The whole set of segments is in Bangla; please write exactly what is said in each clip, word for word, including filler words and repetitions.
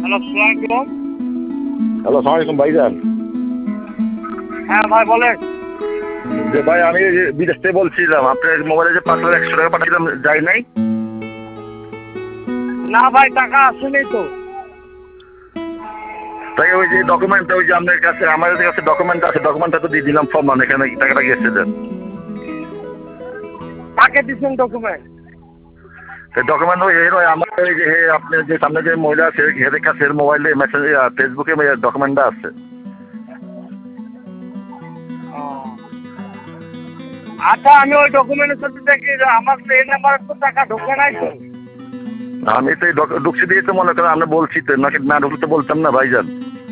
হ্যালো, আসসালামু আলাইকুম। হ্যালো, আসসালামু আলাইকুম ভাইজান। হ্যাঁ ভাই বলেন। যে ভাই আমি এই যে বিদেশ থেকে বলছিলাম, আপনার মোবাইলে যে পাঁচ হাজার একশো টাকা পাঠিয়েছিলাম যাই নাই। না ভাই, টাকা আসেনি তো। তাই ওই যে ডকুমেন্টটা ওই যে আপনার কাছে আমাদের কাছে ডকুমেন্ট আছে, ডকুমেন্টটা তো দিয়ে দিলাম ফর্ম, এখানে টাকাটা গিয়েছে দেন। কাকে দিচ্ছেন ডকুমেন্ট? ডকুমেন্ট ওই এর আমার ওই যে হে আপনার যে সামনে যে মহিলা আছে এদের কাছে মোবাইলে মেসেজ ফেসবুকে ডকুমেন্টটা আছে। ও, আচ্ছা, আমি ওই ডকুমেন্টের সাথে দেখি যে আমার তো এই নাম্বারে তো টাকা ঢোকে নাই তো। আমি তো এই ডক- ঢুকছি দিয়ে তো মনে করেন আমরা বলছি তো, নাকি না ঢুকতে বলতাম না ভাইজান।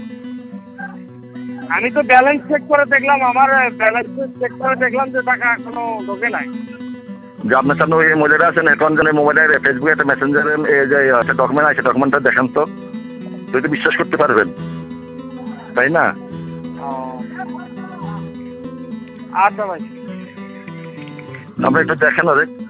আমি তো ব্যালেন্স চেক করে দেখলাম, আমার ব্যালেন্স চেক করে দেখলাম যে টাকা এখনো ঢোকে নাই। যে আপনার সামনে ওই মহিলাটা আছে না অ্যাকাউন্ট মোবাইলের ফেসবুকে একটা মেসেঞ্জারে যে একটা ডকুমেন্ট আছে, ডকুমেন্টটা দেখান তো, তুই তো বিশ্বাস করতে পারবেন তাই না? ও, আচ্ছা ভাই। আমরা একটু দেখেন আরে